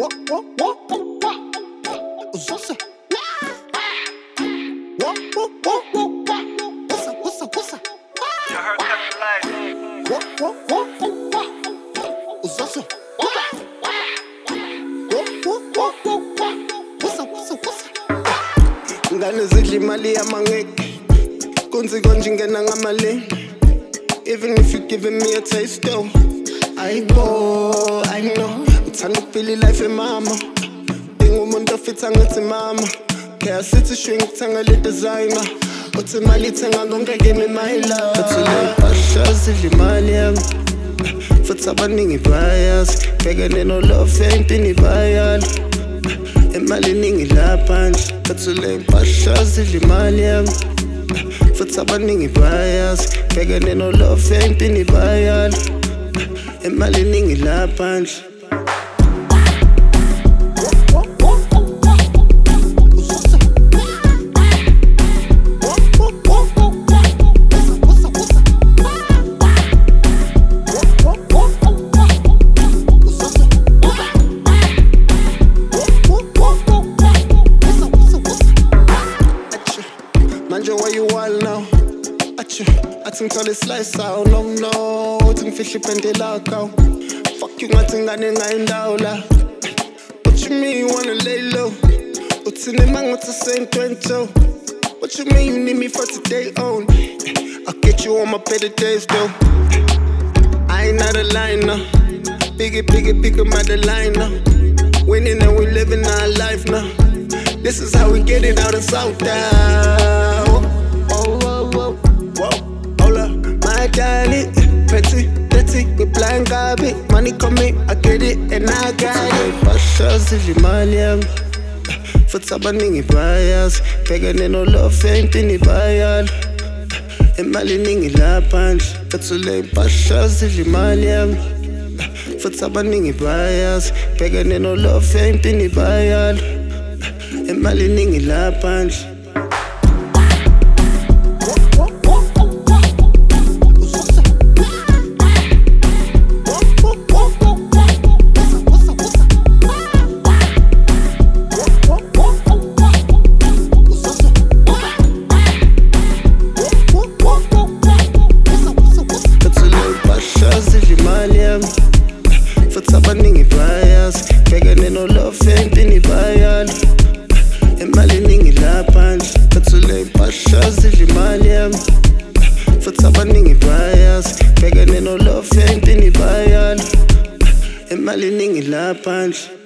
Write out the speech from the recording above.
Uzose. What's up? You heard Country Life. Uzose. What's up? Ngane zidla imali yamangeke kunzi konje ingena ngamali. Even if you giving me a taste though, I know uthanda ukuphila life mama. Umuntu ofitha ngathi mama. Kaya sithi shrink thenga le designer. Uthi imali ithenga konke kimi my love. Uthi le pasha zidla imali yami. Futhi abaningi bias. Bhekene no love empini bayala. Imali iningi lapha nje. Uthi le pasha zidla imali yami. Futhi abaningi bias. Bhekene no love empini bayala. Imali iningi lapha nje. Why you all now? I think all this slice out, no. I think fish up and they lock out. Fuck you, I think I didn't la. What you mean you wanna lay low? What's in the man, what's the same 20? What you mean you need me for today only? I'll get you on my better days though. I ain't not a liner. Biggie, my the liner. Winning and we living our life now. This is how we get it out of South Down. Whoa. Hold up, my darling. Petty, we blind garbage. Money coming, I get it and I got it. Pasha zidla imali yami. Futhi abaningi bias. Bhekene no love empini bayala. Imali iningi lapha nje. Uthi le pasha zidla imali yami. Futhi abaningi bias. Bhekene no love empini bayala. Imali iningi lapha nje. Futhi abaningi bias. Bhekene no love empini bayala. Imali iningi lapha nje. Uthi le pasha zidla imali yami. Futhi abaningi bias. Bhekene no love empini bayala. Imali iningi lapha nje.